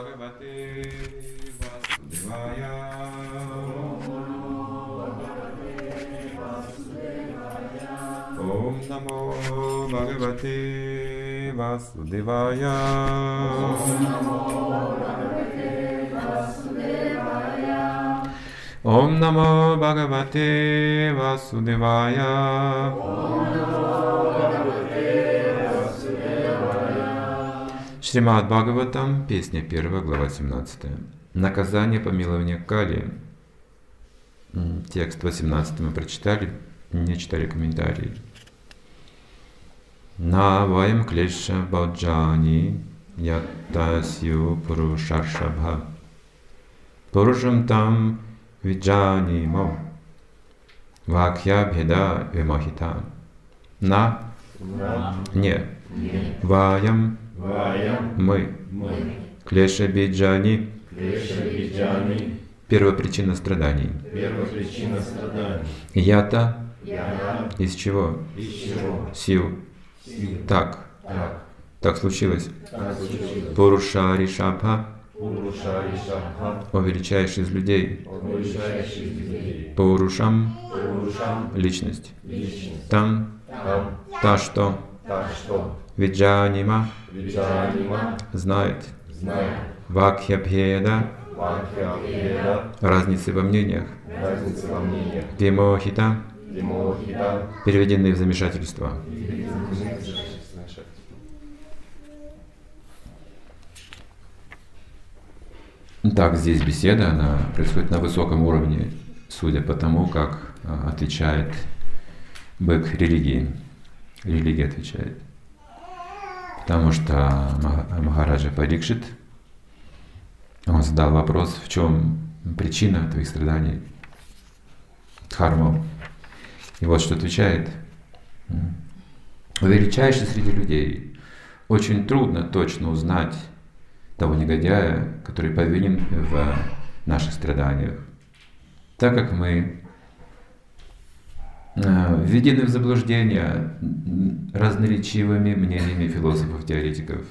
Bhagavate Vasudevaya. Om Namo Bhagavate Vasudevaya. Om Namo Bhagavate Vasudevaya. Шримад Бхагаватам, песня 1, глава 17. Наказание помилования Кали. Текст 18 мы прочитали, не читали комментарии. Наваям клеша баджани ятасью пурушаршабха пурушам там виджани мо вакья бхеда вимахита. Не. Ваям мы. Клеша биджани. Первопричина страданий. Ята. Из чего? Сил. Так случилось. Пурушари Шабха. О величайший из людей. Пурушам. Личность. Там. Та что. Виджанима. Знает. Вакхьябхеда. Разницы во мнениях. Вимохита. Переведенные в замешательство. Так, здесь беседа, она происходит на высоком уровне, судя по тому, как отвечает бык религии. Религия отвечает. Потому что Махараджа Парикшит, он задал вопрос, в чем причина твоих страданий, дхарма. И вот что отвечает. Величайший среди людей. Очень трудно точно узнать того негодяя, который повинен в наших страданиях, так как мы введены в заблуждение разноречивыми мнениями философов-теоретиков.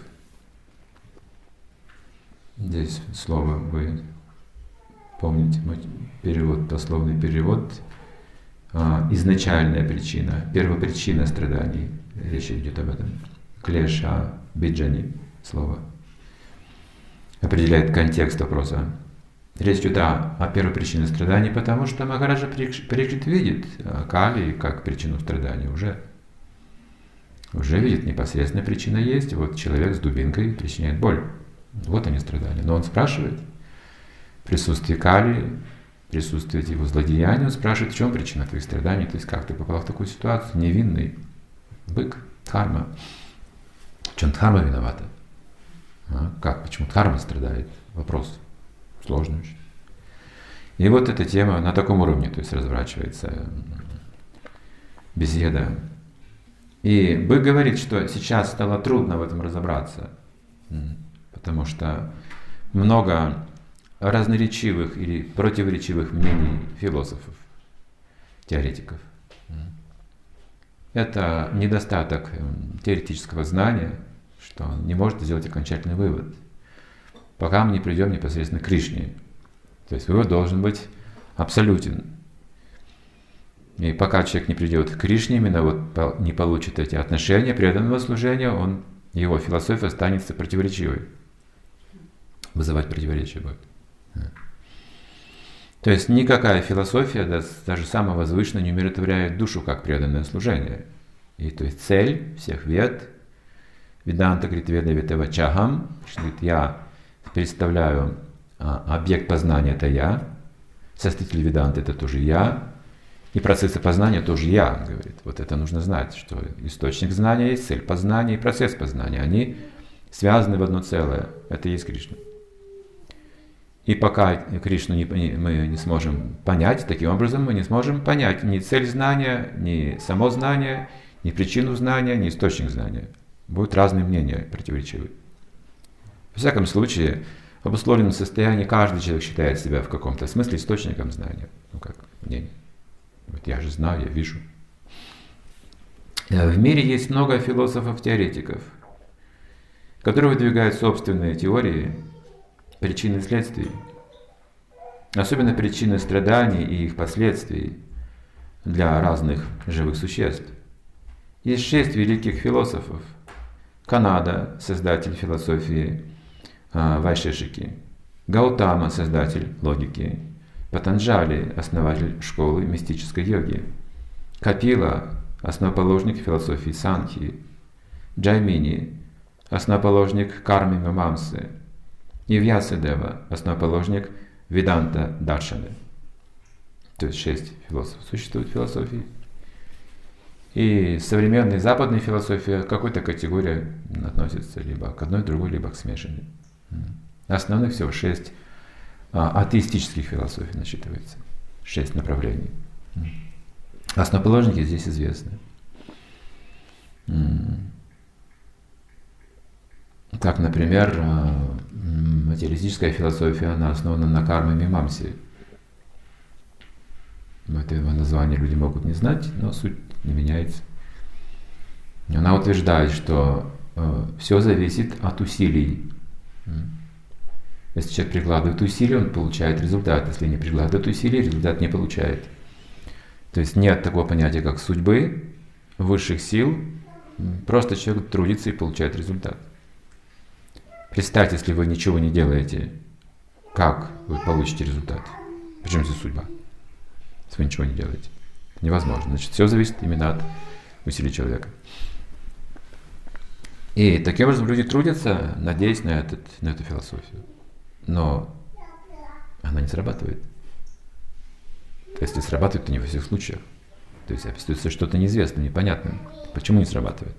Здесь слово вы помните, перевод, дословный перевод. Изначальная причина, первопричина страданий. Речь идет об этом. Клеша биджани слово определяет контекст вопроса. Речь идет о первой причине страданий, потому что Махараджа Парикшит видит Кали как причину страданий уже видит, непосредственная причина есть. Вот человек с дубинкой причиняет боль. Вот они страдания. Но он спрашивает, в присутствии Кали, в присутствии его злодеяния, он спрашивает, в чем причина твоих страданий, то есть как ты попал в такую ситуацию, невинный бык, дхарма. В чем дхарма виновата? Как? Почему дхарма страдает? Вопрос сложный очень. И вот эта тема на таком уровне, то есть разворачивается беседа. И бык говорит, что сейчас стало трудно в этом разобраться, потому что много разноречивых или противоречивых мнений философов, теоретиков. Это недостаток теоретического знания, что он не может сделать окончательный вывод, пока мы не придем непосредственно к Кришне. То есть вывод должен быть абсолютен. И пока человек не придет к Кришне, именно вот не получит эти отношения преданного служения, его философия останется противоречивой. Вызывать противоречия будет. То есть никакая философия, даже самая возвышенная, не умиротворяет душу, как преданное служение. И то есть цель всех вед, Веданта говорит, веда витава чахам, я представляю объект познания, это я, составитель веданты, это тоже я, и процессы познания тоже я, говорит. Вот это нужно знать, что источник знания есть, цель познания и процесс познания, они связаны в одно целое, это и есть Кришна. И пока Кришну мы не сможем понять, таким образом мы не сможем понять ни цель знания, ни само знание, ни причину знания, ни источник знания. Будут разные мнения противоречивые. Во всяком случае, в обусловленном состоянии каждый человек считает себя в каком-то смысле источником знания. Как мнение. Вот я же знаю, я вижу. В мире есть много философов-теоретиков, которые выдвигают собственные теории, причины и следствий, особенно причины страданий и их последствий для разных живых существ. Есть 6 великих философов. Канада, создатель философии Вайшешики, Гаутама, создатель логики, Патанджали, основатель школы мистической йоги, Капила, основоположник философии Санхи, Джаймини, основоположник кармы Мимамсы, и Вьясадева, основоположник Веданта Даршаны. То есть 6 философов существует в философии. И современная западная философия к какой-то категории относится либо к одной, другой, либо к смешанной. Основных всего 6 атеистических философий насчитывается. 6 направлений. Основоположники здесь известны. Как, например, материалистическая философия, она основана на карме мимамсе. Этого названия люди могут не знать, но суть не меняется. Она утверждает, что все зависит от усилий. Если человек прикладывает усилия, он получает результат. Если не прикладывает усилий, результат не получает. То есть нет такого понятия, как судьбы, высших сил. Просто человек трудится и получает результат. Представьте, если вы ничего не делаете, как вы получите результат? Почему здесь судьба? Если вы ничего не делаете. Невозможно. Значит, все зависит именно от усилий человека. И таким образом люди трудятся, надеясь на эту философию. Но она не срабатывает. Если срабатывает, то не во всех случаях. То есть остается что-то неизвестное, непонятное. Почему не срабатывает?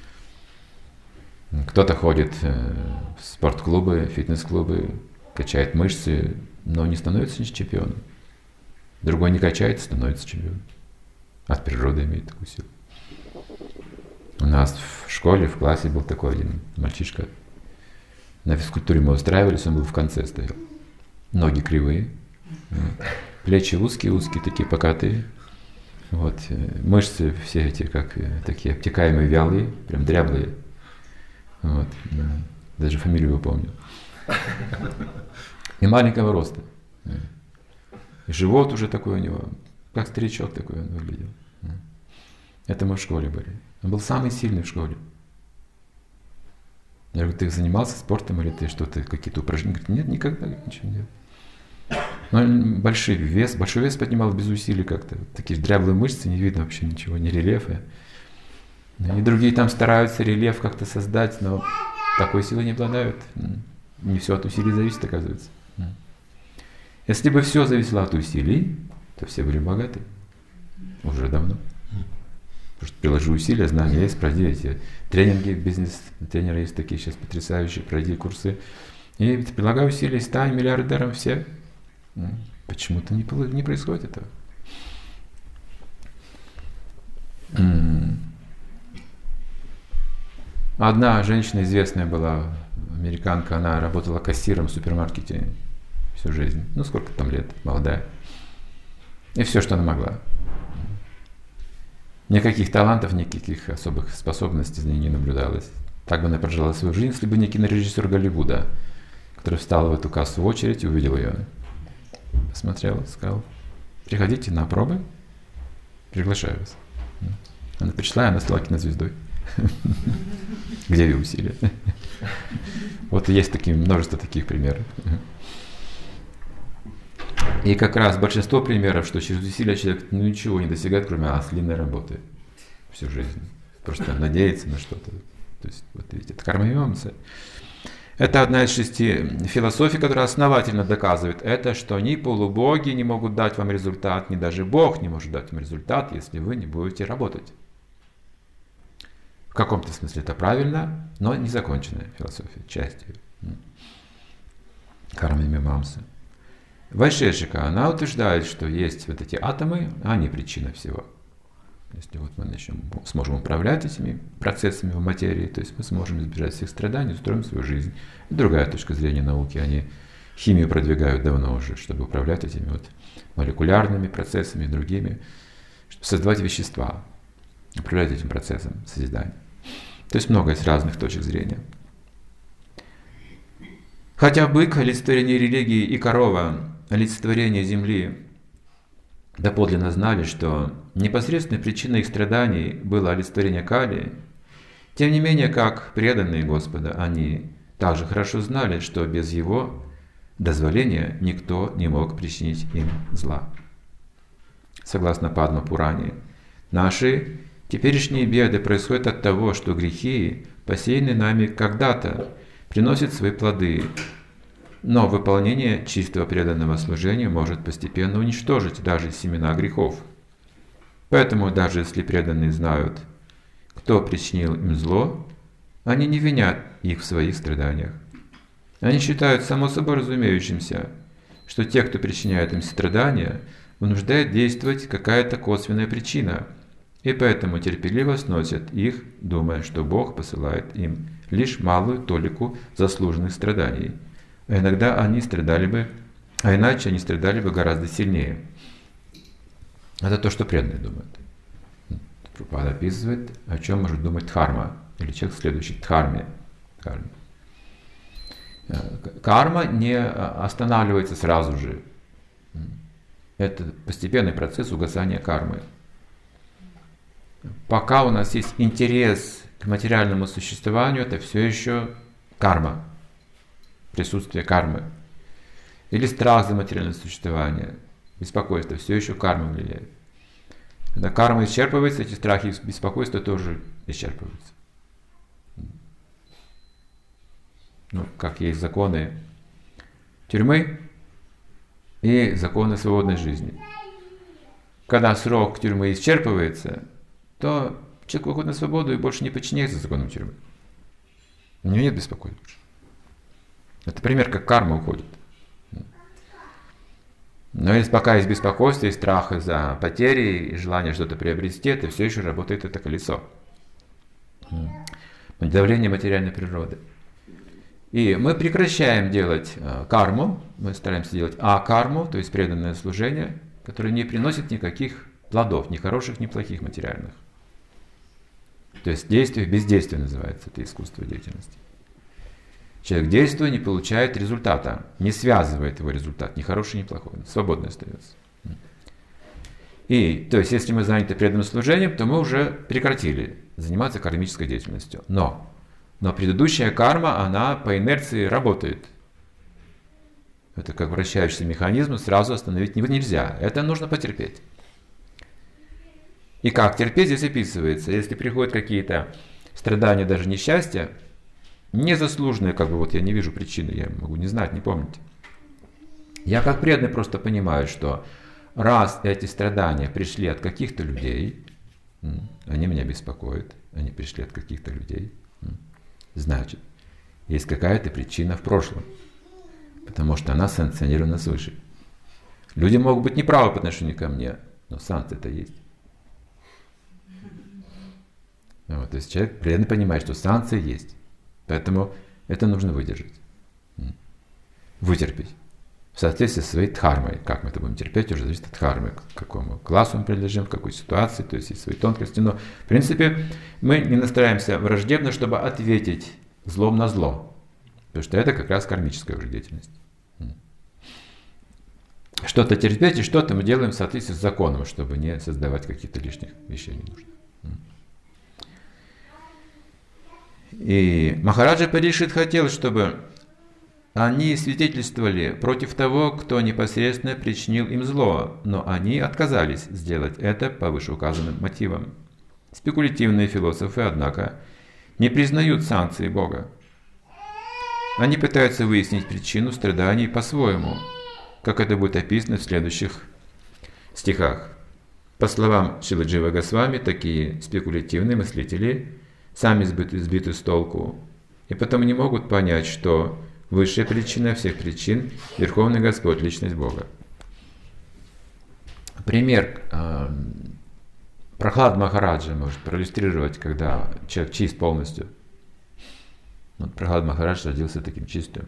Кто-то ходит в спортклубы, фитнес-клубы, качает мышцы, но не становится чемпионом. Другой не качает, становится чемпионом. От природы имеет такую силу. У нас в школе, в классе был такой один мальчишка. На физкультуре мы устраивались, он был в конце стоял. Ноги кривые, плечи узкие, такие покатые. Вот. Мышцы все эти, как такие обтекаемые, вялые, прям дряблые. Вот. Даже фамилию его помню. И маленького роста. И живот уже такой у него, как старичок такой он выглядел. Это мы в школе были. Он был самый сильный в школе. Я говорю, ты занимался спортом или ты что-то, какие-то упражнения? Говорит, нет, никогда ничего не делал. Но он большой вес поднимал без усилий как-то. Такие дряблые мышцы, не видно вообще ничего, ни рельефа. И другие там стараются рельеф как-то создать, но такой силой не обладают. Не все от усилий зависит, оказывается. Если бы все зависело от усилий, то все были богаты. Уже давно. Потому что приложи усилия, знания есть, пройди эти тренинги, бизнес-тренеры есть такие сейчас потрясающие, пройди курсы. И прилагай усилия, стань миллиардером все. Почему-то не происходит этого. Одна женщина известная была, американка, она работала кассиром в супермаркете всю жизнь. Ну, сколько там лет, молодая. И все, что она могла. Никаких талантов, никаких особых способностей за ней не наблюдалось. Так бы она прожила свою жизнь, если бы не кинорежиссер Голливуда, который встал в эту кассу в очередь и увидел ее. Посмотрел, сказал, приходите на пробы, приглашаю вас. Она пришла, и она стала кинозвездой. Где ее усилия? Вот есть множество таких примеров. И как раз большинство примеров, что через усилия человек ничего не достигает, кроме ослиной работы всю жизнь. Просто надеяться на что-то. То есть, вот видите, это карма мимамса. Это одна из 6 философий, которая основательно доказывает это, что ни полубоги не могут дать вам результат, ни даже Бог не может дать вам результат, если вы не будете работать. В каком-то смысле это правильно, но незаконченная философия, часть ее. Карма мимамса. Вайшешика, она утверждает, что есть вот эти атомы, они причина всего. Если вот мы сможем управлять этими процессами в материи, то есть мы сможем избежать всех страданий, устроим свою жизнь. И другая точка зрения науки, они химию продвигают давно уже, чтобы управлять этими вот молекулярными процессами и другими, чтобы создавать вещества, управлять этим процессом созидания. То есть много из разных точек зрения. Хотя бык – олицетворение религии и корова – олицетворение земли, доподлинно знали, что непосредственной причиной их страданий было олицетворение Кали, тем не менее, как преданные Господа, они также хорошо знали, что без Его дозволения никто не мог причинить им зла. Согласно Падма Пуране, наши теперешние беды происходят от того, что грехи, посеянные нами когда-то, приносят свои плоды, но выполнение чистого преданного служения может постепенно уничтожить даже семена грехов. Поэтому даже если преданные знают, кто причинил им зло, они не винят их в своих страданиях. Они считают само собой разумеющимся, что те, кто причиняет им страдания, вынуждает действовать какая-то косвенная причина, и поэтому терпеливо сносят их, думая, что Бог посылает им лишь малую толику заслуженных страданий, а иногда они страдали бы, а иначе они страдали бы гораздо сильнее. Это то, что преданные думают. Прабхупада описывает, о чем может думать дхарма, или человек, следующий дхарме. Карма не останавливается сразу же. Это постепенный процесс угасания кармы. Пока у нас есть интерес к материальному существованию, это все еще карма, присутствие кармы. Или страх за материальное существование, беспокойство, все еще карма влияет. Когда карма исчерпывается, эти страхи и беспокойства тоже исчерпываются. Ну, как есть законы тюрьмы и законы свободной жизни. Когда срок тюрьмы исчерпывается, то человек выходит на свободу и больше не подчиняется законам тюрьмы. У него нет беспокойства больше. Это пример, как карма уходит. Но если пока есть беспокойство и страх из-за потери, и желание что-то приобрести, это все еще работает это колесо. Давление материальной природы. И мы прекращаем делать карму, мы стараемся делать а-карму, то есть преданное служение, которое не приносит никаких плодов, ни хороших, ни плохих материальных. То есть действие бездействие называется, это искусство деятельности. Человек, действуя, не получает результата, не связывает его результат, ни хороший, ни плохой, свободно остается. И, то есть, если мы заняты преданным служением, то мы уже прекратили заниматься кармической деятельностью. Но предыдущая карма, она по инерции работает. Это как вращающийся механизм, сразу остановить нельзя. Это нужно потерпеть. И как терпеть здесь описывается. Если приходят какие-то страдания, даже несчастья, незаслуженные, я не вижу причины, я могу не знать, не помнить. Я как преданный просто понимаю, что раз эти страдания пришли от каких-то людей, они меня беспокоят, они пришли от каких-то людей, значит, есть какая-то причина в прошлом, потому что она санкционирована свыше. Люди могут быть неправы по отношению ко мне, но санкция-то есть. То есть человек преданно понимает, что санкции есть. Поэтому это нужно выдержать. Вытерпеть. В соответствии со своей дхармой. Как мы это будем терпеть, уже зависит от дхармы. К какому классу мы принадлежим, в какой ситуации. То есть есть свои тонкости. Но, в принципе, мы не настраиваемся враждебно, чтобы ответить злом на зло. Потому что это как раз кармическая уже деятельность. Что-то терпеть и что-то мы делаем в соответствии с законом, чтобы не создавать каких-то лишних вещей ненужных. И Махараджа Парикшит хотел, чтобы они свидетельствовали против того, кто непосредственно причинил им зло, но они отказались сделать это по вышеуказанным мотивам. Спекулятивные философы, однако, не признают санкции Бога. Они пытаются выяснить причину страданий по-своему, как это будет описано в следующих стихах. По словам Шрилы Джива Госвами, такие спекулятивные мыслители сами сбиты с толку, и потом не могут понять, что высшая причина всех причин – Верховный Господь, Личность Бога. Пример Прахлад Махараджа может проиллюстрировать, когда человек чист полностью. Прахлад Махарадж родился таким чистым.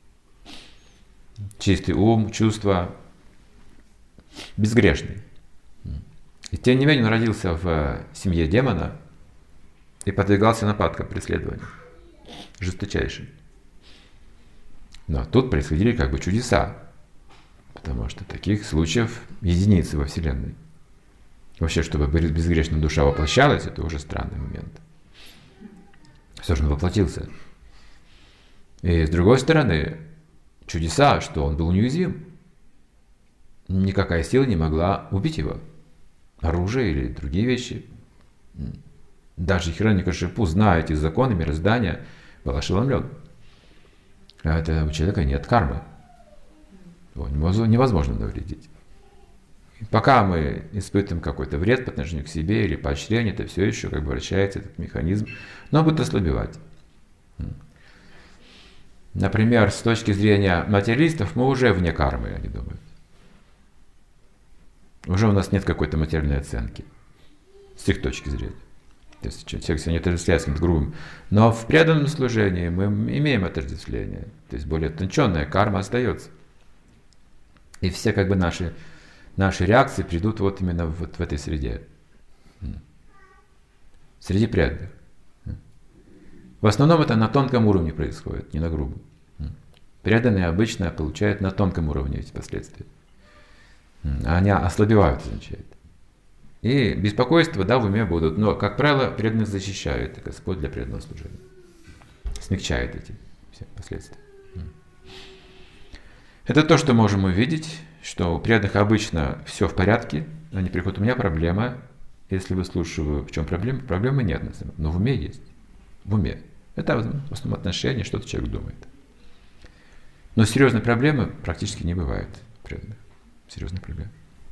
Чистый ум, чувства, безгрешный. И тем не менее он родился в семье демона и подвергался нападкам, преследованию, жесточайшим. Но тут происходили как бы чудеса, потому что таких случаев единицы во Вселенной. Вообще, чтобы безгрешная душа воплощалась, это уже странный момент. Все же он воплотился. И с другой стороны, чудеса, что он был неуязвим. Никакая сила не могла убить его. Оружие или другие вещи. Даже Хирanyакашипу, зная эти законы мироздания, был ошеломлен. А у человека нет кармы. Его невозможно навредить. И пока мы испытываем какой-то вред по отношению к себе или поощрение, это все еще как бы вращается этот механизм, но будет ослабевать. Например, с точки зрения материалистов, мы уже вне кармы, они думают. Уже у нас нет какой-то материальной оценки. С их точки зрения. То есть человек себя не отождествляет с каким-то грубым. Но в преданном служении мы имеем отождествление. То есть более утонченная карма остается. И все как бы наши реакции придут вот именно вот в этой среде. Среди преданных. В основном это на тонком уровне происходит, не на грубом. Преданные обычно получают на тонком уровне эти последствия. Они ослабевают, означает. И беспокойства, да, в уме будут, но, как правило, преданных защищает Господь для преданного служения. Смягчает эти все последствия. Это то, что можем увидеть, что у преданных обычно все в порядке, они приходят, у меня проблема. Если вы слушаете, в чем проблема? Проблемы нет, на самом деле, но в уме есть. В уме. Это в основном отношение, что-то человек думает. Но серьезной проблемы практически не бывает преданных. Серьезной проблемы.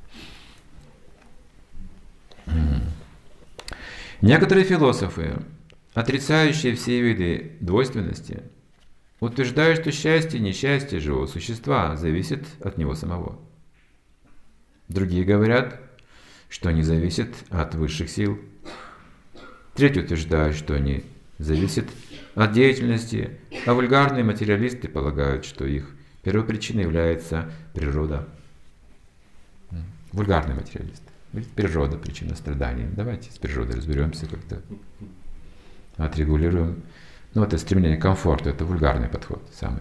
Некоторые философы, отрицающие все виды двойственности, утверждают, что счастье и несчастье живого существа зависит от него самого. Другие говорят, что они зависят от высших сил. Третьи утверждают, что они зависят от деятельности, а вульгарные материалисты полагают, что их первопричиной является природа. Вульгарные материалисты. Природа – причина страданий. Давайте с природой разберемся как-то, отрегулируем. Ну, это стремление к комфорту, это вульгарный подход самый.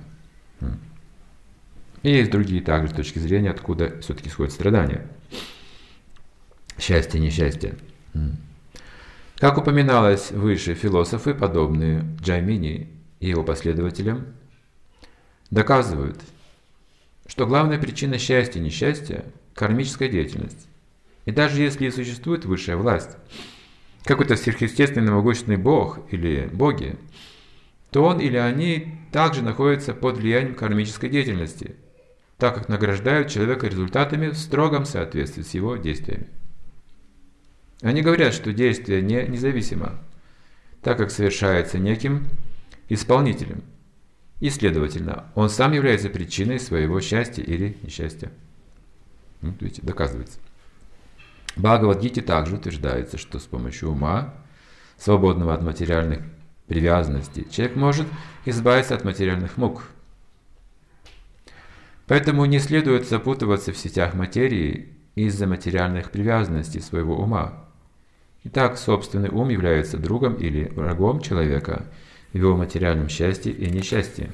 И есть другие также с точки зрения, откуда все-таки исходят страдания. Счастье, несчастье. Как упоминалось выше, философы, подобные Джаймини и его последователям, доказывают, что главная причина счастья и несчастья – кармическая деятельность. И даже если и существует высшая власть, какой-то сверхъестественный могущественный бог или боги, то он или они также находятся под влиянием кармической деятельности, так как награждают человека результатами в строгом соответствии с его действиями. Они говорят, что действие не независимо, так как совершается неким исполнителем, и, следовательно, он сам является причиной своего счастья или несчастья. Вот видите, доказывается. В Бхагавад-гите также утверждается, что с помощью ума, свободного от материальных привязанностей, человек может избавиться от материальных мук. Поэтому не следует запутываться в сетях материи из-за материальных привязанностей своего ума. Итак, собственный ум является другом или врагом человека в его материальном счастье и несчастье.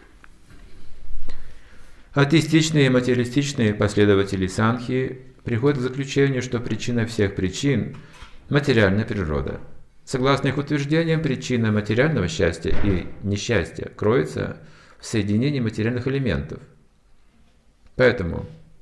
Атеистичные и материалистичные последователи Санхи приходят к заключению, что причина всех причин – материальная природа. Согласно их утверждениям, причина материального счастья и несчастья кроется в соединении материальных элементов. Поэтому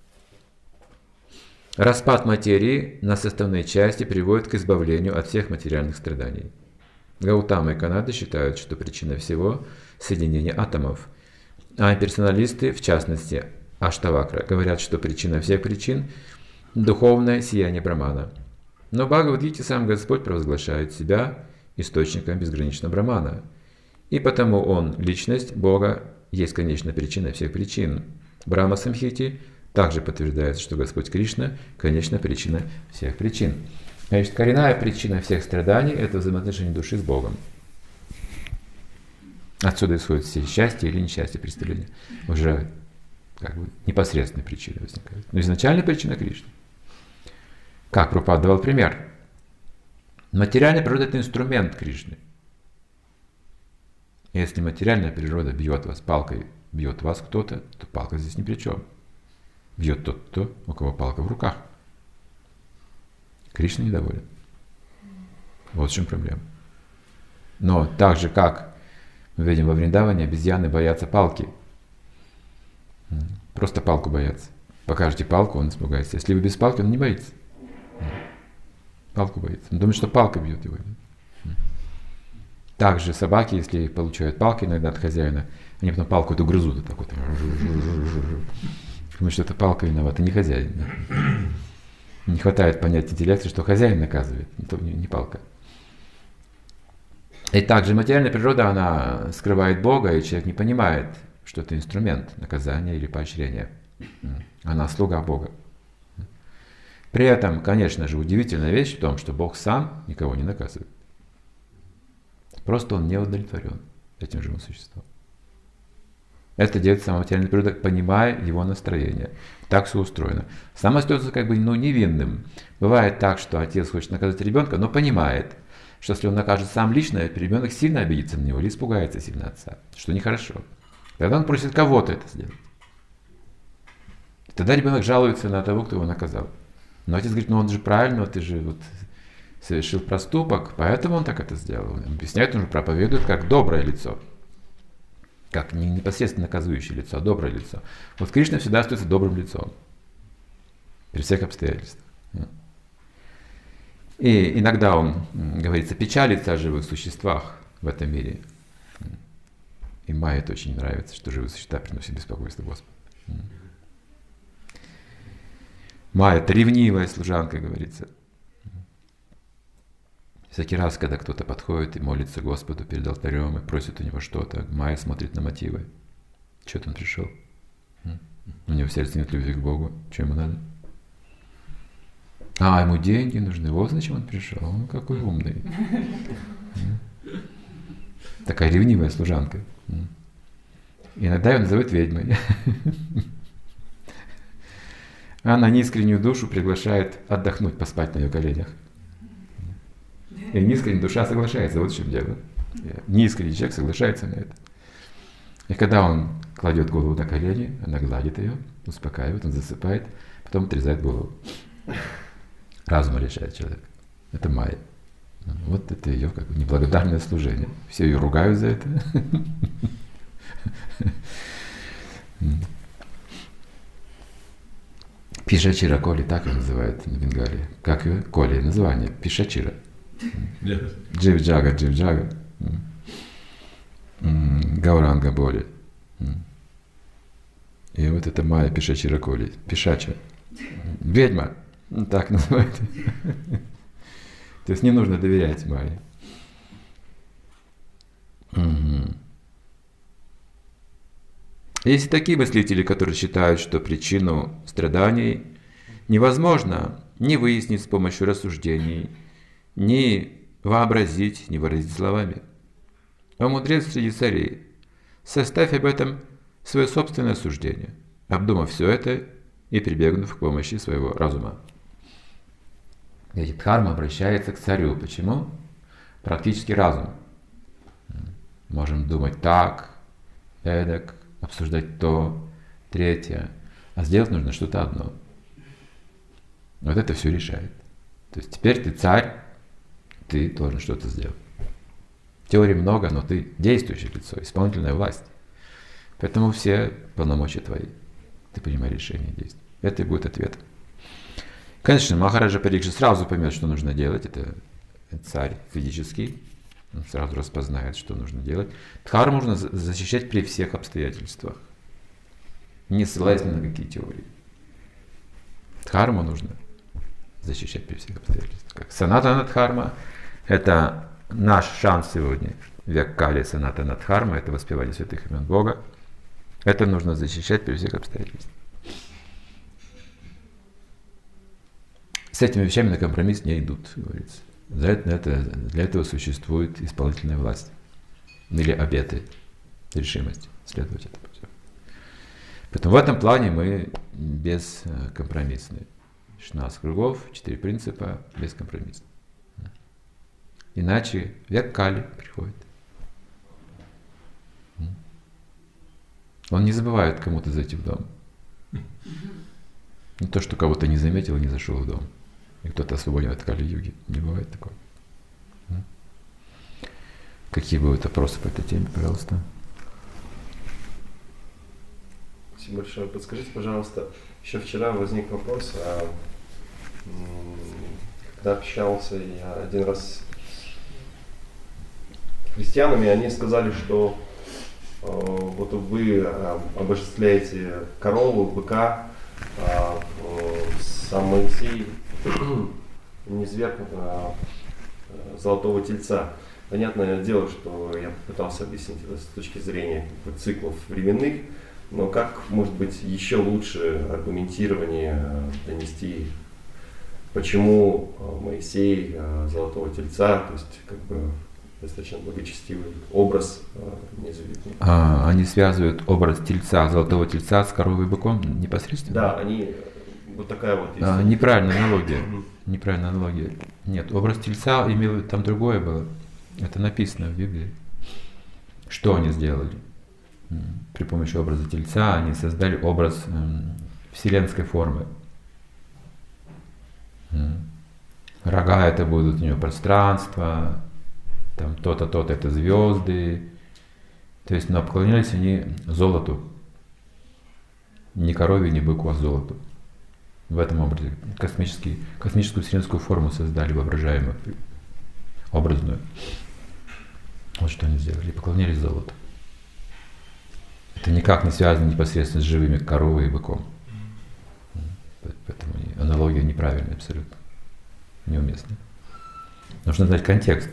распад материи на составные части приводит к избавлению от всех материальных страданий. Гаутама и Канада считают, что причина всего – соединение атомов, а имперсоналисты, в частности Аштавакра, говорят, что причина всех причин – духовное сияние Брамана. Но в Бхагавад-гите сам Господь провозглашает себя источником безграничного Брамана. И потому Он, личность Бога, есть конечная причина всех причин. Брахма Самхите также подтверждается, что Господь Кришна – конечная причина всех причин. Значит, коренная причина всех страданий – это взаимоотношение души с Богом. Отсюда исходит все счастье или несчастье представления. Уже как бы непосредственная причина возникает. Но изначальная причина Кришна. Как Прабхупада давал пример. Материальная природа – это инструмент Кришны. Если материальная природа бьет вас палкой бьет вас кто-то, то палка здесь ни при чем. Бьет тот, кто, у кого палка в руках. Кришна недоволен. Вот в чем проблема. Но так же, как мы видим во Вриндаване, обезьяны боятся палки. Просто палку боятся. Покажете палку, он испугается. Если вы без палки, он не боится. Палку боится. Он думает, что палка бьет его. Также собаки, если получают палки иногда от хозяина, они потом палку эту грызут. Вот так вот. Потому что это палка виновата, не хозяин. Не хватает понять интеллекта, что хозяин наказывает, не палка. И также материальная природа, она скрывает Бога, и человек не понимает, что это инструмент наказания или поощрения. Она слуга Бога. При этом, конечно же, удивительная вещь в том, что Бог сам никого не наказывает. Просто он не удовлетворен этим живым существом. Это делает сама материальная природа, понимая его настроение. Так все устроено. Сам остается как бы невинным. Бывает так, что отец хочет наказать ребенка, но понимает, что если он накажет сам лично, ребенок сильно обидится на него или испугается сильно отца, что нехорошо. Тогда он просит кого-то это сделать. Тогда ребенок жалуется на того, кто его наказал. Но отец говорит, ну он же правильно, ты же вот совершил проступок, поэтому он так это сделал. Он объясняет, он же проповедует как доброе лицо. Как не непосредственно наказывающее лицо, а доброе лицо. Вот Кришна всегда остается добрым лицом. При всех обстоятельствах. И иногда он, говорится, печалится о живых существах в этом мире. И Майе это очень нравится, что живые существа приносят беспокойство Господу. Майя – это ревнивая служанка, говорится. Всякий раз, когда кто-то подходит и молится Господу перед алтарем и просит у него что-то, Майя смотрит на мотивы. Что-то он пришел. У него в сердце нет любви к Богу. Что ему надо? А, ему деньги нужны. Вот зачем он пришел. Он какой умный. Такая ревнивая служанка. Иногда ее называют ведьмой. Она неискреннюю душу приглашает отдохнуть, поспать на ее коленях. И неискренняя душа соглашается, вот в чем дело. Неискренний человек соглашается на это. И когда он кладет голову на колени, она гладит ее, успокаивает, он засыпает, потом отрезает голову. Разум решает человек. Это Майя. Вот это ее как бы неблагодарное служение. Все ее ругают за это. Пишачира Коли, так ее называют на Бенгалии. Как ее? Коли, название. Пишачира. Джив-джага. Гауранга Боли. И вот это Майя Пишачира Коли. Пишача. Ведьма. Так называют. То есть не нужно доверять Майе. Есть такие мыслители, которые считают, что причину страданий невозможно ни выяснить с помощью рассуждений, ни вообразить, ни выразить словами. О мудрец среди царей, составь об этом свое собственное суждение, обдумав все это и прибегнув к помощи своего разума. Ведь дхарма обращается к царю. Почему? Практически разум. Можем думать так, эдак, обсуждать то, третье. А сделать нужно что-то одно. Вот это все решает. То есть теперь ты царь, ты должен что-то сделать. Теорий много, но ты действующее лицо, исполнительная власть. Поэтому все полномочия твои. Ты принимай решение и действуй. Это и будет ответ. Конечно, Махараджа Парикшит сразу поймет, что нужно делать. Это царь физический. Он сразу распознает, что нужно делать. Дхарму нужно защищать при всех обстоятельствах. Не ссылаясь ни на какие теории. Дхарму нужно защищать при всех обстоятельствах. Как Санатана Дхарма – это наш шанс сегодня. Век Кали Санатана Дхарма – это воспевание святых имен Бога. Это нужно защищать при всех обстоятельствах. С этими вещами на компромисс не идут, говорится. Для этого существует исполнительная власть. Или обеты, решимость следовать этому. Поэтому в этом плане мы бескомпромиссны. 16 кругов, 4 принципа, бескомпромиссно. Иначе век Кали приходит. Он не забывает кому-то зайти в дом. Не то, что кого-то не заметил и не зашел в дом. И кто-то освободен от Кали-юги. Не бывает такого. Какие будут вопросы по этой теме, пожалуйста? Спасибо большое. Подскажите, пожалуйста, еще вчера возник вопрос, когда общался я один раз с христианами, они сказали, что вот вы обожествляете корову, быка, сам Моисей низвергл золотого тельца. Понятное дело, что я пытался объяснить это с точки зрения циклов временных, но как, может быть, еще лучше аргументирование донести, почему Моисей золотого тельца, то есть как бы достаточно благочестивый образ низвергнут. Они связывают образ тельца, золотого тельца с коровой и быком непосредственно? Да, они вот такая вот. Неправильная аналогия. Неправильная аналогия. Нет, образ тельца имел там другое было. Это написано в Библии. Что они сделали? При помощи образа тельца они создали образ вселенской формы. Рога это будут у него пространство, там то-то, то-то это звезды. То есть, но поклонялись они золоту. Не корове, не быку, а золоту. В этом образе космическую вселенскую форму создали, воображаемую, образную. Вот что они сделали, поклонялись золоту. Это никак не связано непосредственно с живыми коровой и быком. Поэтому аналогия неправильная абсолютно, неуместная. Нужно знать контекст.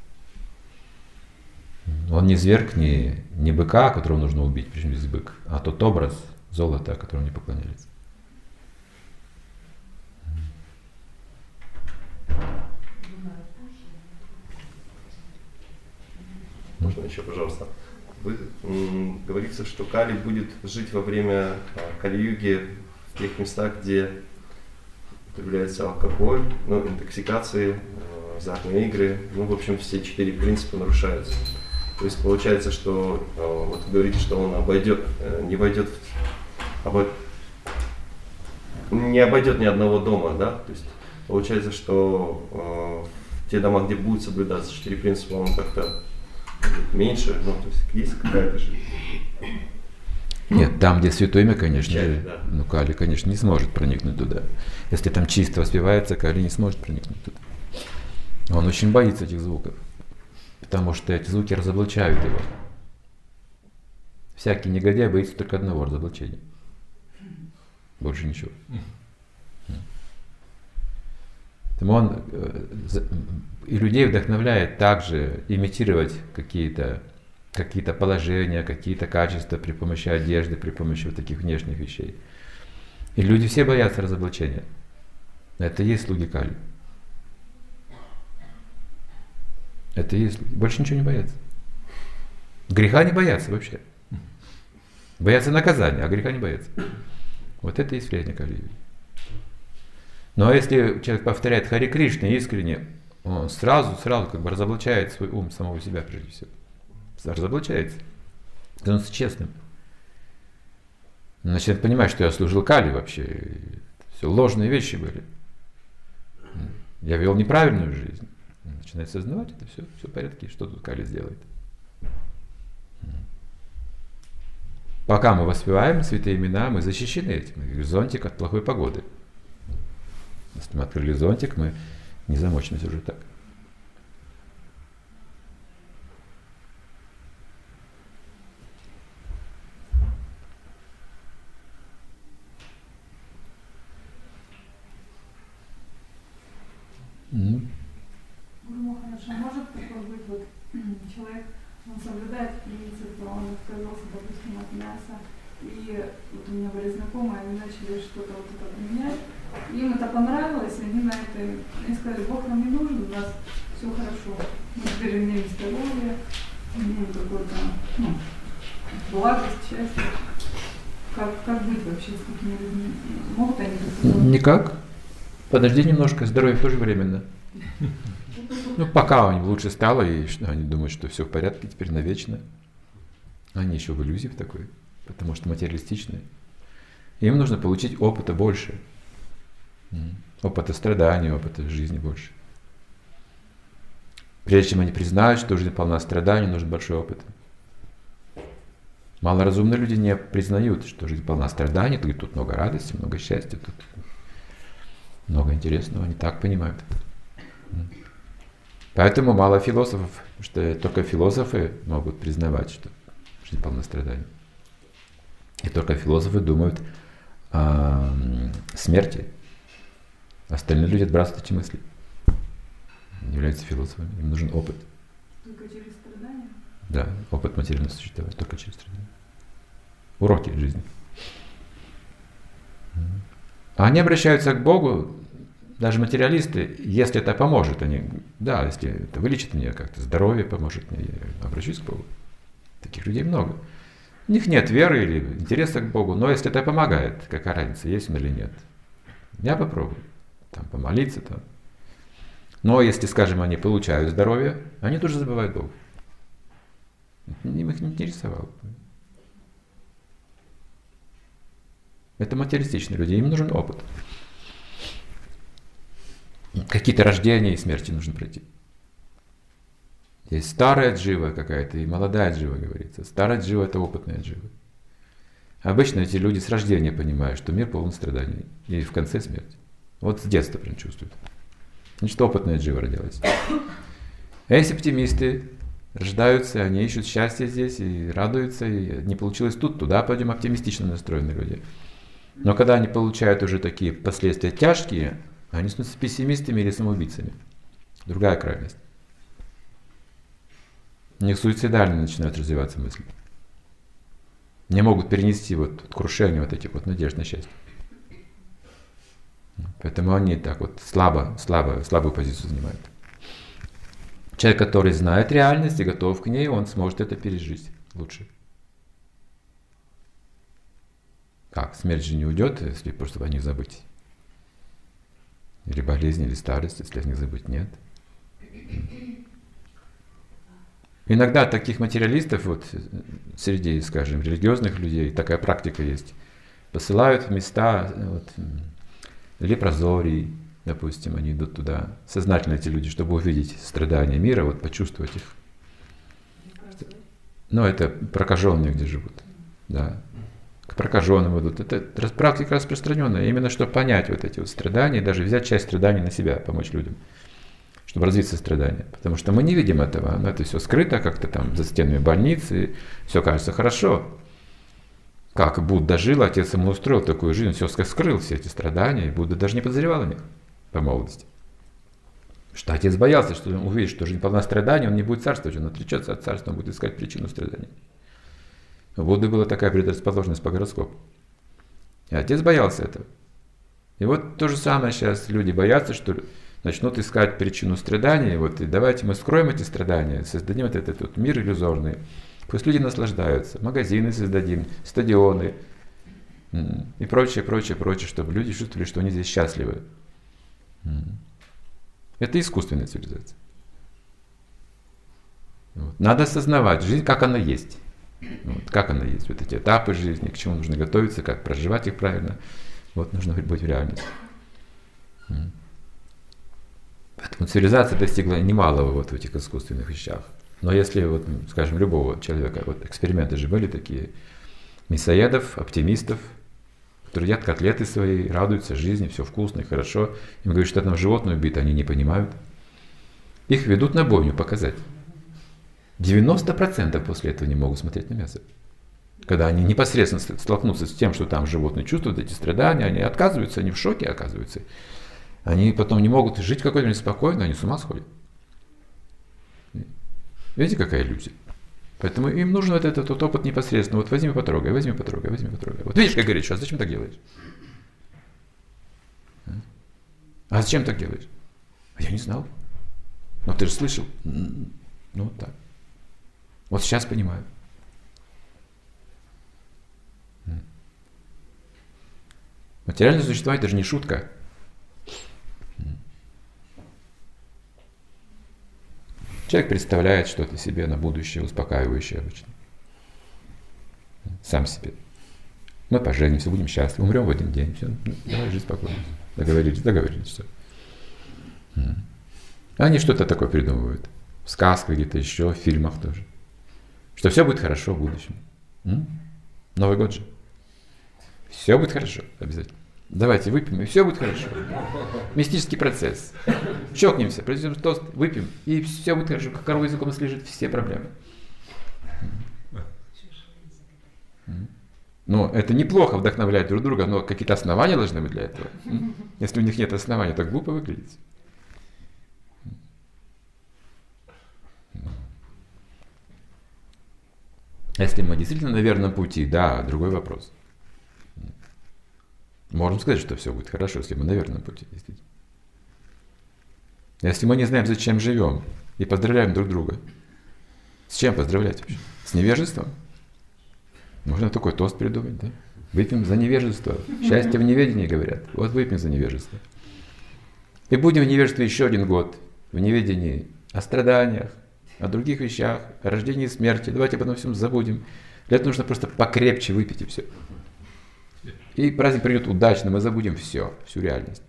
Он не зверг не быка, которого нужно убить, причем здесь бык, а тот образ золота, которому не поклонялись. Можно еще, пожалуйста? Говорится, что Кали будет жить во время Кали-юги в тех местах, где употребляется алкоголь, интоксикации, азартные игры, в общем, все 4 принципа нарушаются. То есть получается, что вот вы говорите, что он не обойдет ни одного дома, да? То есть получается, что те дома, где будут соблюдаться 4 принципа, он как-то меньше, то есть есть какая-то же. Нет, там, где святое имя, конечно, да. Кали, конечно, не сможет проникнуть туда. Если там чисто воспевается, Кали не сможет проникнуть туда. Он очень боится этих звуков, потому что эти звуки разоблачают его. Всякий негодяй боится только одного разоблачения. Больше ничего. Поэтому он и людей вдохновляет также имитировать какие-то положения, какие-то качества при помощи одежды, при помощи вот таких внешних вещей. И люди все боятся разоблачения. Это и есть слуги Кали. Это и есть слуги. Больше ничего не боятся. Греха не боятся вообще. Боятся наказания, а греха не боятся. Вот это и есть влияние Кали. Но если человек повторяет Харе Кришна искренне, он сразу как бы разоблачает свой ум, самого себя прежде всего. Разоблачается. Становится честным. Он начинает понимать, что я служил Кали вообще. Все ложные вещи были. Я вел неправильную жизнь. Он начинает сознавать это все в порядке. Что тут Кали сделает? Пока мы воспеваем святые имена, мы защищены этим. Зонтик от плохой погоды. Если мы открыли зонтик, мы не замочимся уже так. Хорошо, может такой быть вот человек, он соблюдает принципы, он отказался, допустим, от мяса, и вот у меня были знакомые, они начали что-то вот это применять, им это понравилось, они на это, они сказали, Бог нам не нужен, у нас все хорошо, мы теперь имеем здоровье, имеем какое-то, благость, счастье. Как быть вообще с такими людьми? Могут они это? Никак. Подожди немножко, здоровье тоже временно. Пока им лучше стало, и они думают, что все в порядке, теперь навечно. Они еще в иллюзии в такой. потому что материалистичные. Им нужно получить опыта больше. Опыта страданий, опыта жизни больше. Прежде чем они признают, что жизнь полна страданий, нужен большой опыт. Малоразумные люди не признают, что жизнь полна страданий, тут много радости, много счастья, тут много интересного, они так понимают. Поэтому мало философов, потому что только философы могут признавать, что жизнь полна страданий. И только философы думают о смерти. Остальные люди отбрасывают эти мысли. Не являются философами. Им нужен опыт. Только через страдания? Да, опыт материального существования, только через страдания. Уроки жизни. А они обращаются к Богу, даже материалисты, если это поможет. Они, да, если это вылечит мне как-то, здоровье поможет мне, я обращусь к Богу. Таких людей много. У них нет веры или интереса к Богу, но если это помогает, какая разница, есть он или нет. Я попробую. Там помолиться, там. Но если, скажем, они получают здоровье, они тоже забывают Бога. Им их не интересовало. Это материалистичные люди, им нужен опыт. Какие-то рождения и смерти нужно пройти. Есть старая джива какая-то и молодая джива, говорится. Старая джива – это опытная джива. Обычно эти люди с рождения понимают, что мир полон страданий. И в конце смерти. Вот с детства прям чувствуют. Значит, опытная джива родилась. А если оптимисты рождаются, они ищут счастье здесь и радуются, и не получилось тут, туда пойдем, оптимистично настроенные люди. Но когда они получают уже такие последствия тяжкие, они становятся пессимистами или самоубийцами. Другая крайность. У них суицидально начинают развиваться мысли. Не могут перенести вот крушение вот этих вот надежд на счастье. Поэтому они так вот слабую позицию занимают. Человек, который знает реальность и готов к ней, он сможет это пережить лучше. Как? Смерть же не уйдет, если просто о них забыть. Или болезнь, или старость, если о них забыть, нет. Иногда таких материалистов, вот среди, скажем, религиозных людей, такая практика есть, посылают в места вот, лепрозорий, допустим, они идут туда, сознательно эти люди, чтобы увидеть страдания мира, вот почувствовать их. Ну, это прокаженные, где живут, да. К прокаженным идут. Это практика распространенная, именно чтобы понять вот эти вот страдания, даже взять часть страданий на себя, помочь людям, чтобы развить сострадание. Потому что мы не видим этого, но это все скрыто как-то там за стенами больницы, все кажется хорошо. Как Будда жил, отец ему устроил такую жизнь, все скрыл, все эти страдания, и Будда даже не подозревал о них по молодости. Что отец боялся, что он увидит, что жизнь полна страданий, он не будет царствовать, он отречется от царства, он будет искать причину страданий. У Будды была такая предрасположенность по гороскопу. И отец боялся этого. И вот то же самое сейчас люди боятся, что начнут искать причину страданий, вот, и давайте мы скроем эти страдания, создадим этот мир иллюзорный. Пусть люди наслаждаются, магазины создадим, стадионы и прочее, чтобы люди чувствовали, что они здесь счастливы. Это искусственная цивилизация. Вот. Надо осознавать жизнь, как она есть. Вот, как она есть, вот эти этапы жизни, к чему нужно готовиться, как проживать их правильно. Вот нужно быть в реальности. Поэтому цивилизация достигла немалого вот в этих искусственных вещах. Но если, вот, скажем, любого человека, вот эксперименты же были такие, мясоедов, оптимистов, которые едят котлеты свои, радуются жизни, все вкусно и хорошо. Им говорят, что там животное убито, они не понимают. Их ведут на бойню показать. 90% после этого не могут смотреть на мясо. Когда они непосредственно столкнутся с тем, что там животные чувствуют эти страдания, они отказываются, они в шоке оказываются. Они потом не могут жить какой-то спокойно, они с ума сходят. Видите, какая иллюзия? Поэтому им нужен вот этот вот опыт непосредственно. Вот возьми потрогай. Вот видишь, как горит сейчас, зачем так делаешь? А зачем так делаешь? Я не знал. Но ты же слышал. Ну вот так. Вот сейчас понимаю. Материальное существование это же не шутка. Человек представляет что-то себе на будущее, успокаивающее обычно. Сам себе. Мы поженимся, будем счастливы, умрем в один день. Все, давай жить спокойно. Договорились, все. Они что-то такое придумывают. В сказках где-то еще, в фильмах тоже. Что все будет хорошо в будущем. Новый год же. Все будет хорошо, обязательно. Давайте выпьем, и все будет хорошо. Мистический процесс. Щелкнемся, произведем тост, выпьем, и все будет хорошо. Как корова языком слежит все проблемы. Но это неплохо вдохновлять друг друга, но какие-то основания должны быть для этого. Если у них нет оснований, так глупо выглядит. Если мы действительно на верном пути, да, другой вопрос. Можем сказать, что все будет хорошо, если мы на верном пути, действительно. Если мы не знаем, зачем живем, и поздравляем друг друга, с чем поздравлять вообще? С невежеством? Можно такой тост придумать, да? Выпьем за невежество. Счастье в неведении, говорят. Вот выпьем за невежество. И будем в невежестве еще один год. В неведении о страданиях, о других вещах, о рождении и смерти. Давайте об этом всем забудем. Для этого нужно просто покрепче выпить и все. И праздник придет удачно, мы забудем все, всю реальность.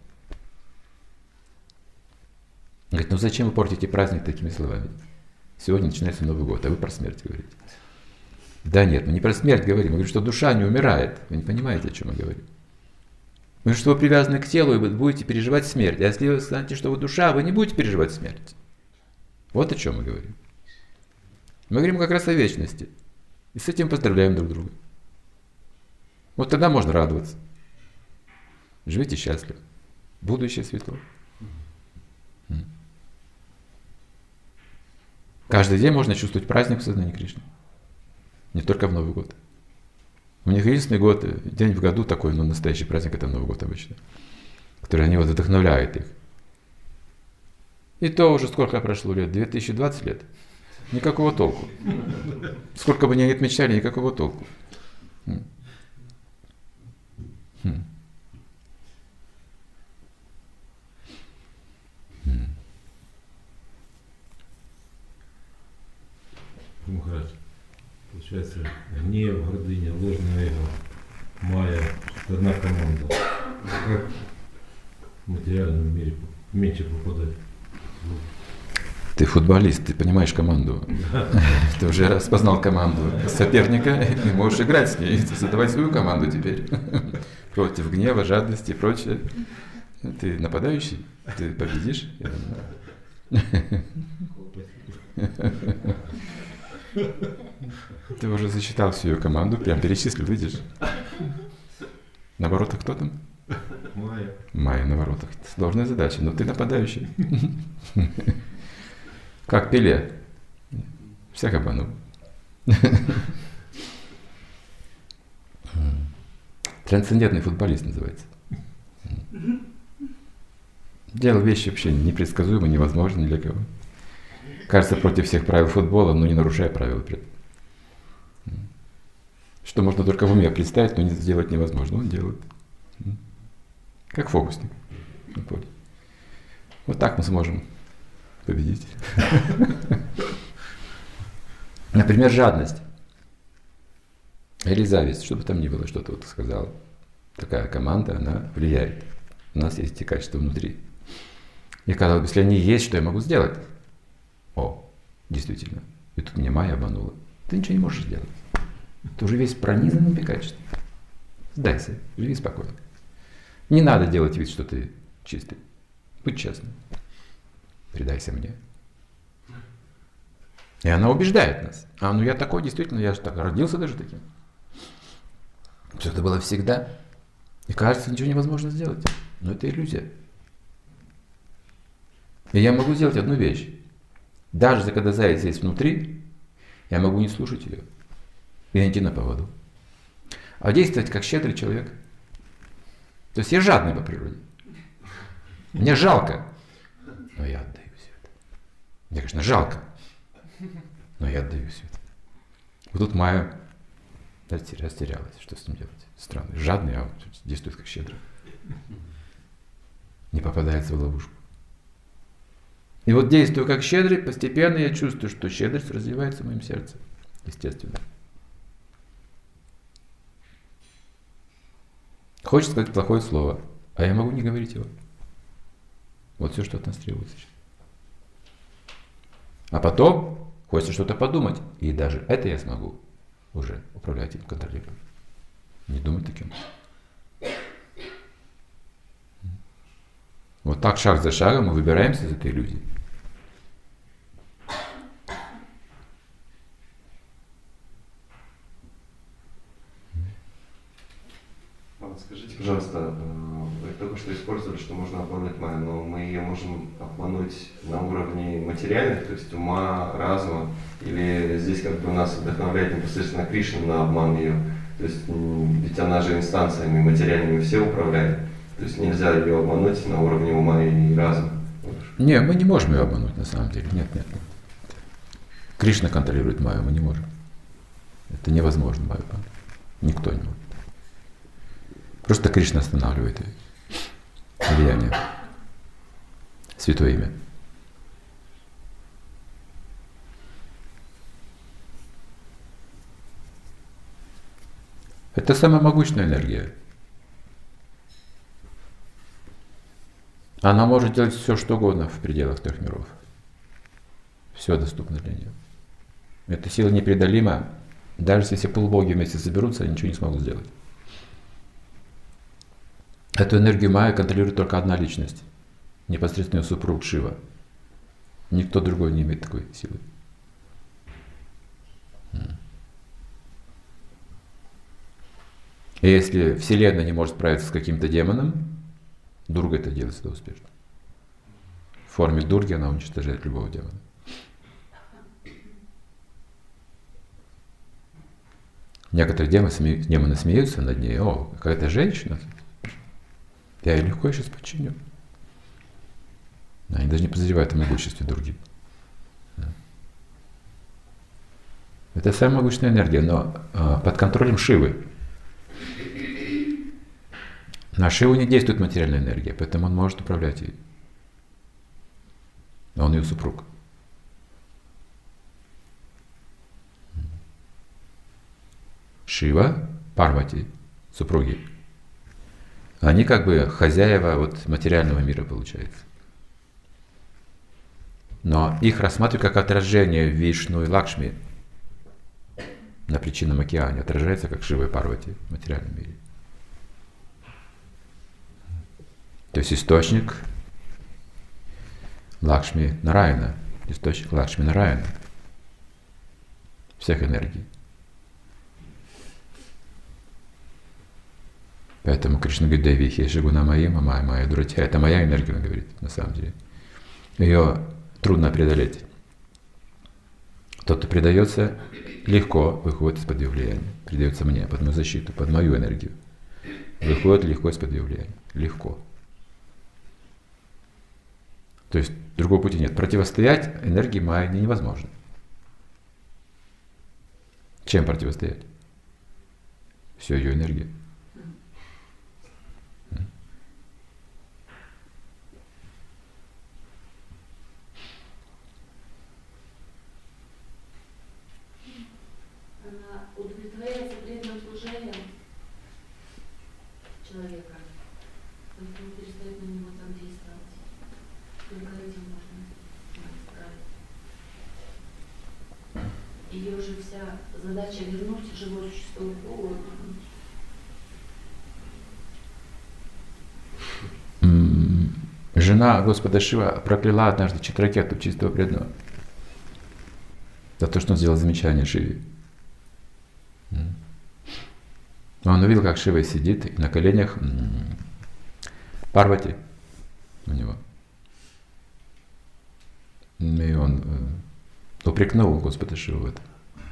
Говорит, ну зачем вы портите праздник такими словами? Сегодня начинается Новый год, а вы про смерть говорите. Да нет, мы не про смерть говорим, мы говорим, что душа не умирает. Вы не понимаете, о чем мы говорим. Мы говорим, что вы привязаны к телу, и вы будете переживать смерть. А если вы знаете, что вы душа, вы не будете переживать смерть. Вот о чем мы говорим. Мы говорим как раз о вечности. И с этим поздравляем друг друга. Вот тогда можно радоваться. Живите счастливо. Будущее светло. Каждый день можно чувствовать праздник в сознании Кришны. Не только в Новый год. У них единственный год, день в году такой, но настоящий праздник — это Новый год обычно, который они вот вдохновляет их. И то уже сколько прошло лет? 2020 лет? Никакого толку. Сколько бы ни отмечали, никакого толку. Махарадж, получается, гнев, гордыня, ложное эго, майя, это одна команда. Как в материальном мире меньше попадать? Ты футболист, ты понимаешь команду. Ты уже распознал команду соперника и можешь играть с ней. Создавай свою команду теперь. Против гнева, жадности и прочее. Ты нападающий, ты победишь. Ты уже зачитал всю ее команду, прям перечислил, видишь? На воротах кто там? Майя. Майя на воротах. Сложная задача, но ты нападающий. Как Пеле. Всяк обманул. Трансцендентный футболист называется. Делал вещи вообще непредсказуемые, невозможные для кого. Кажется, против всех правил футбола, но не нарушая правила. Что можно только в уме представить, но сделать невозможно. Он делает. Как фокусник. Вот так мы сможем победить. Например, жадность. Или зависть, что бы там ни было, что-то вот сказал. Такая команда, она влияет. У нас есть эти качества внутри. И казалось бы, если они есть, что я могу сделать? О, действительно. И тут меня Майя обманула. Ты ничего не можешь сделать. Ты уже весь пронизан этими качествами. Сдайся, живи спокойно. Не надо делать вид, что ты чистый. Будь честным. Предайся мне. И она убеждает нас. А ну я такой, действительно, я же так родился даже таким. Все это было всегда. И кажется, ничего невозможно сделать. Но это иллюзия. И я могу сделать одну вещь. Даже когда заяц есть внутри, я могу не слушать ее и не идти на поводу. А действовать как щедрый человек. То есть я жадный по природе. Мне жалко, но я отдаю все это. Мне, конечно, жалко, но я отдаю все это. Вот тут Майя растерялась. Что с ним делать? Странно. Жадный, а действует как щедрый. Не попадается в ловушку. И вот действуя как щедрый, постепенно я чувствую, что щедрость развивается в моем сердце. Естественно. Хочет сказать плохое слово, а я могу не говорить его. Вот все, что от нас требуется. А потом хочется что-то подумать, и даже это я смогу уже управлять им, контролировать. Не думать таким. Вот так шаг за шагом мы выбираемся из этой иллюзии. Скажите, пожалуйста, вы только что использовали, что можно обмануть Майю, но мы ее можем обмануть на уровне материальных, то есть ума, разума, или здесь как бы нас вдохновляет непосредственно Кришна на обман ее, то есть ведь она же инстанциями материальными все управляет, то есть нельзя ее обмануть на уровне ума и разума. Не, мы не можем ее обмануть на самом деле, нет. Кришна контролирует Майю, мы не можем. Это невозможно, Майю. Никто не может. Просто Кришна останавливает ее влияние. Святое имя. Это самая могучая энергия. Она может делать все, что угодно в пределах трех миров. Все доступно для нее. Эта сила непреодолима. Даже если все полубоги вместе соберутся, они ничего не смогут сделать. Эту энергию Майя контролирует только одна личность. Непосредственно супруг Шива. Никто другой не имеет такой силы. И если Вселенная не может справиться с каким-то демоном, Дурга это делает всегда успешно. В форме Дурги она уничтожает любого демона. Некоторые демоны смеются над ней. О, какая-то женщина. Я ее легко сейчас подчиню. Они даже не подозревают о могуществе Дурги. Это самая могущественная энергия, но под контролем Шивы. На Шиву не действует материальная энергия, поэтому он может управлять ей. Он ее супруг. Шива, Парвати, супруги. Они как бы хозяева вот материального мира, получается. Но их рассматривают как отражение Вишну и Лакшми на причинном океане. Отражается как Шива и Парвати в материальном мире. То есть источник Лакшми Нараяна. Источник Лакшми Нараяна. Всех энергий. Поэтому Кришна говорит: Деви Хешигуна Маима, Майя Дуратья. Это моя энергия, он говорит, на самом деле. Ее трудно преодолеть. Тот, кто предается, легко выходит из-под ее влияния. Предается мне, под мою защиту, под мою энергию. Выходит легко из-под ее влияния. Легко. То есть другого пути нет. Противостоять энергии Майи невозможно. Чем противостоять? Все ее энергия. Она удовлетворяется преданным служением человека, поэтому перестает на него так действовать. Только этим можно исправить. Ее же вся задача вернуть живое существо к Богу. Жена Господа Шива прокляла однажды Читракету, чистого преданного, за то, что он сделал замечание Шиве. Он увидел, как Шива сидит, и на коленях Парвати у него. И он упрекнул Господа Шиву в этом.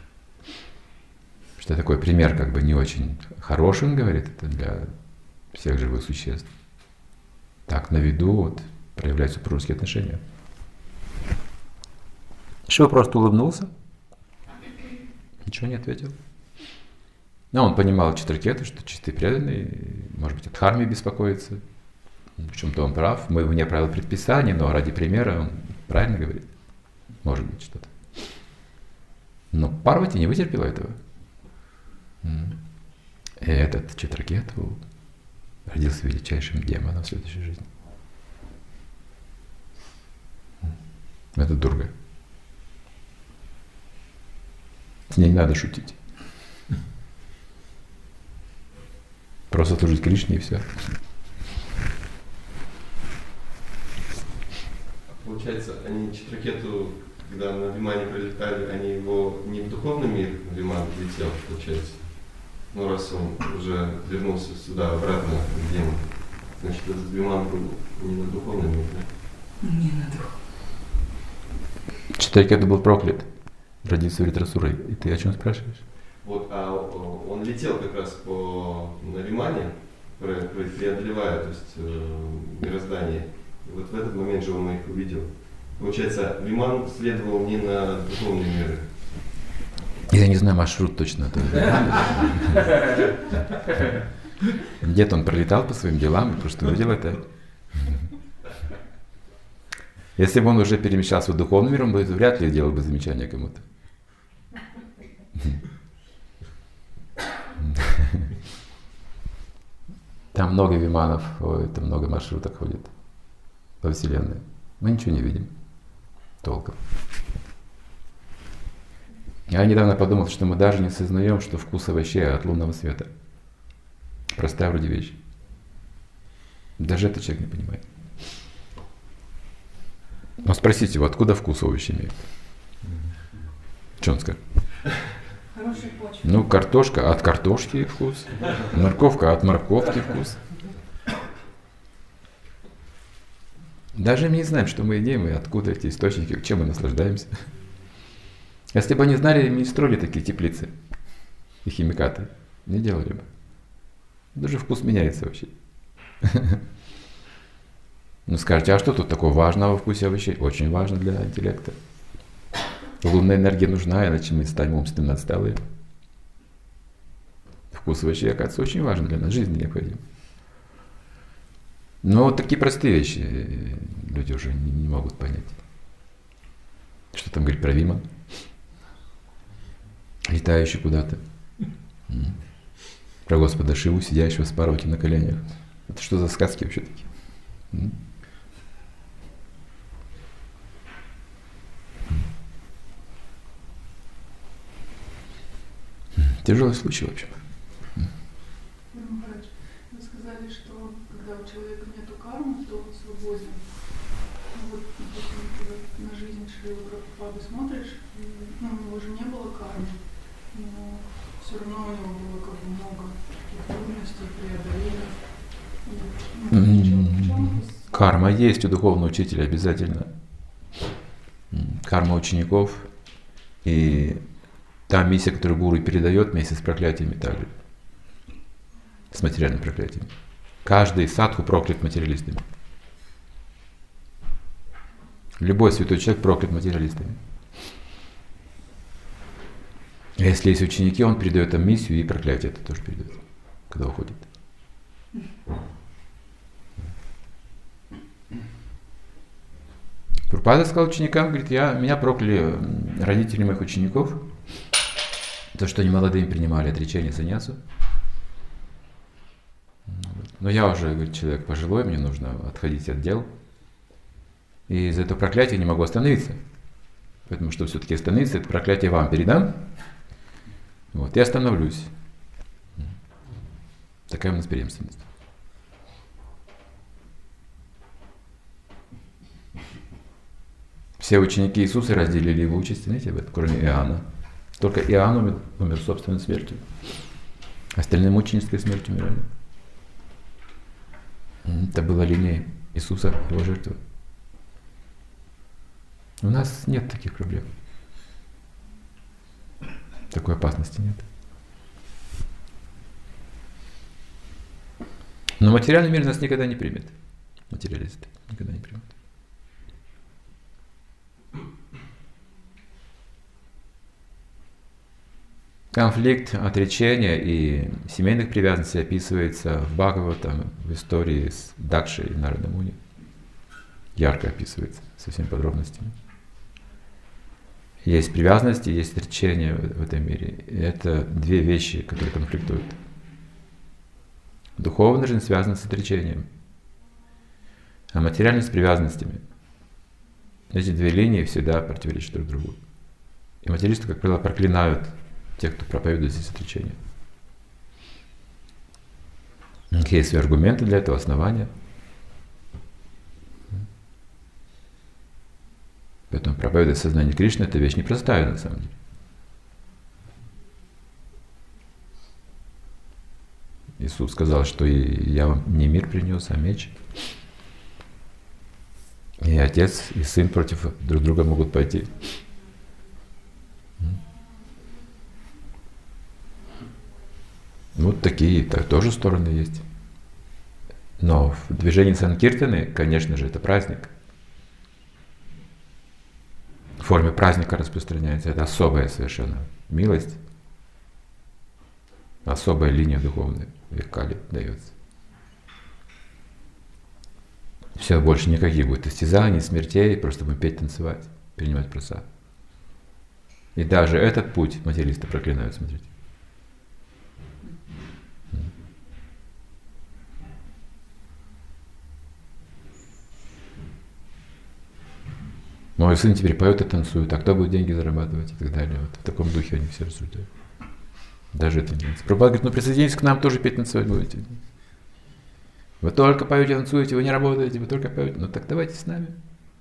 Что такой пример как бы не очень хороший, он говорит, это для всех живых существ. Так, на виду вот, проявлять супружеские отношения. Шива просто улыбнулся, ничего не ответил. Но он понимал Читракету, что чистый преданный, может быть, от дхармы беспокоится. В чем-то он прав. Мы вне правил предписаний, но ради примера он правильно говорит. Может быть, что-то. Но Парвати не вытерпела этого. И этот Читракету родился величайшим демоном в следующей жизни. Это Дурга. С ней не надо шутить. Просто служить Кришне и все. Получается, они Читракету, когда на Вимане прилетали, они его не в духовный мир Виман летел, получается. Но раз он уже вернулся сюда, обратно в демон, значит, этот Виман был не на духовный мир, да? Не на дух. Читракета был проклят, родился Вритрасурой. И ты о чем спрашиваешь? Вот, а он летел как раз на Вимане, преодолевая, то есть, мироздание. И вот в этот момент же он их увидел. Получается, Виман следовал не на духовные миры. Я не знаю маршрут точно. Где-то он пролетал по своим делам, потому что увидел это. Если бы он уже перемещался в духовный мир, он бы вряд ли делал бы замечание кому-то. Там много виманов, там много маршруток ходит по Вселенной. Мы ничего не видим толком. Я недавно подумал, что мы даже не сознаем, что вкус овощей от лунного света. Простая вроде вещь. Даже этот человек не понимает. Но спросите его, откуда вкус овощей имеет? Что он скажет? Хорошая почва. Ну, картошка от картошки вкус, морковка от морковки вкус. Даже мы не знаем, что мы едим и откуда эти источники, чем мы наслаждаемся. Если бы они знали, не строили такие теплицы и химикаты, не делали бы. Даже вкус меняется вообще. Ну скажете, а что тут такого важного в вкусе овощей? Очень важно для интеллекта. Лунная энергия нужна, иначе мы станем умственно отсталые. Вкус овощей, оказывается, очень важен для нас, жизнь необходим. Но вот такие простые вещи люди уже не могут понять. Что там говорит про Виман? Летающий куда-то. Про Господа Шиву, сидящего с Парвати на коленях. Это что за сказки вообще такие? Тяжелый случай, в общем. Махарадж, вы сказали, что когда у человека нету кармы, то он свободен. Ну вот, допустим, когда на жизнь Шрилы Прабхупады смотришь, ну, у него же не было кармы, но все равно у него было как бы много таких трудностей, преодолений. Карма есть у духовного учителя обязательно. Карма учеников и та миссия, которую гуру передает вместе с проклятиями также. С материальными проклятиями. Каждый садху проклят материалистами. Любой святой человек проклят материалистами. А если есть ученики, он передает им миссию и проклятие это тоже передает, когда уходит. Прабхупада сказал ученикам, говорит, меня прокляли родители моих учеников, то, что они молодыми принимали отречение саньясу. Но я уже, говорит, человек пожилой, мне нужно отходить от дел. И из-за этого проклятия не могу остановиться. Поэтому, чтобы все-таки остановиться, это проклятие вам передам. Вот, и остановлюсь. Такая у нас преемственность. Все ученики Иисуса разделили его участь, знаете, кроме Иоанна. Только Иоанн умер собственной смертью. Остальные мученической смертью умирали. Это была линия Иисуса, его жертвы. У нас нет таких проблем. Такой опасности нет. Но материальный мир нас никогда не примет. Материалисты никогда не примут. Конфликт отречения и семейных привязанностей описывается в Бхагаватам, в истории с Дакшей и Нарада Муни. Ярко описывается, со всеми подробностями. Есть привязанности, есть отречение в этом мире. И это две вещи, которые конфликтуют. В духовная жизнь связана с отречением, а материальная с привязанностями. Эти две линии всегда противоречат друг другу. И материалисты, как правило, проклинают тех, кто проповедует здесь отречение. Есть свои аргументы для этого, основания. Поэтому проповедовать сознание Кришны — это вещь непростая на самом деле. Иисус сказал, что я вам не мир принес, а меч. И отец, и сын против друг друга могут пойти. Вот такие тоже стороны есть. Но в движении Санкиртаны, конечно же, это праздник. В форме праздника распространяется. Это особая совершенно милость. Особая линия духовная в Кали дается. Все, больше никаких будет истязаний, смертей, просто будем петь, танцевать, принимать прасад. И даже этот путь материалисты проклинают, смотрите. Мой сын теперь поет и танцует, а кто будет деньги зарабатывать и так далее. Вот в таком духе они все рассуждают. Даже это не нравится. Прабхупада говорит, присоединитесь к нам, тоже петь, танцевать будете. Вы только поете, танцуете, вы не работаете, вы только поете. Ну так давайте с нами.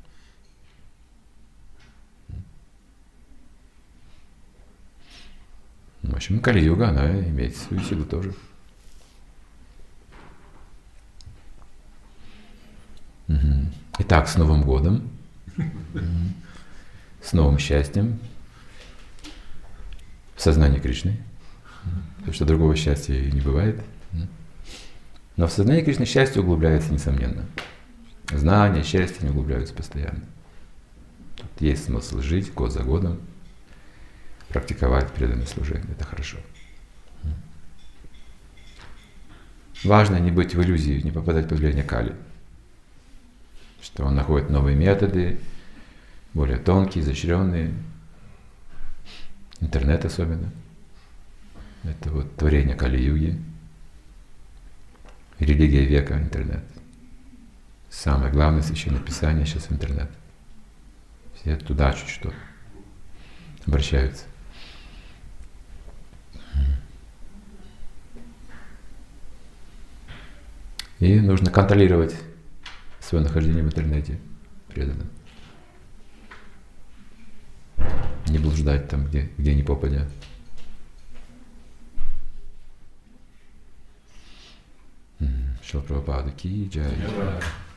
В общем, Кали-юга, она имеет свою силу тоже. Итак, с Новым годом, с новым счастьем в сознании Кришны. Потому что другого счастья и не бывает. Но в сознании Кришны счастье углубляется, несомненно. Знания, счастье не углубляются постоянно. Тут есть смысл жить год за годом, практиковать преданное служение. Это хорошо. Важно не быть в иллюзии, не попадать под влияние Кали. Что он находит новые методы, более тонкие, изощренные. Интернет особенно. Это вот творение Кали-юги. Религия века, интернет. Самое главное священное писание сейчас интернет. Все туда чуть что обращаются. И нужно контролировать свое нахождение в интернете преданно. Не блуждать там, где не попадя. Шрила Прабхупада ки джай.